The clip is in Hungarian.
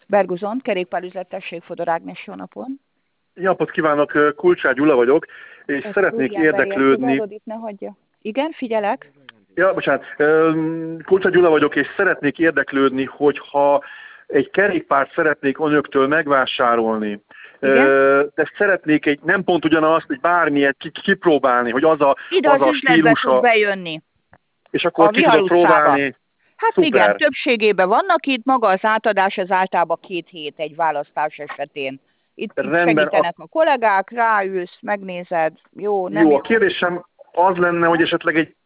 Berguzon, kerékpárüzlettesség, Fodor Ágnes, jó napot. Jó napot kívánok, Kulcsár Gyula vagyok, és szeretnék érdeklődni. Ne hagyja. Igen, figyelek. Ja, bocsánat. Kulcsár Gyula vagyok, és szeretnék érdeklődni, hogyha egy kerékpárt szeretnék önöktől megvásárolni, de szeretnék nem pont ugyanazt, hogy bármilyet kipróbálni, hogy az a stílusa. Tud bejönni. És akkor ki tudok próbálni. Hát szuper. Igen, többségében vannak itt, maga az átadás az általában 2 hét egy választás esetén. Itt segítenek a kollégák, ráülsz, megnézed, jó, nem jó. A kérdésem az lenne, hogy esetleg egy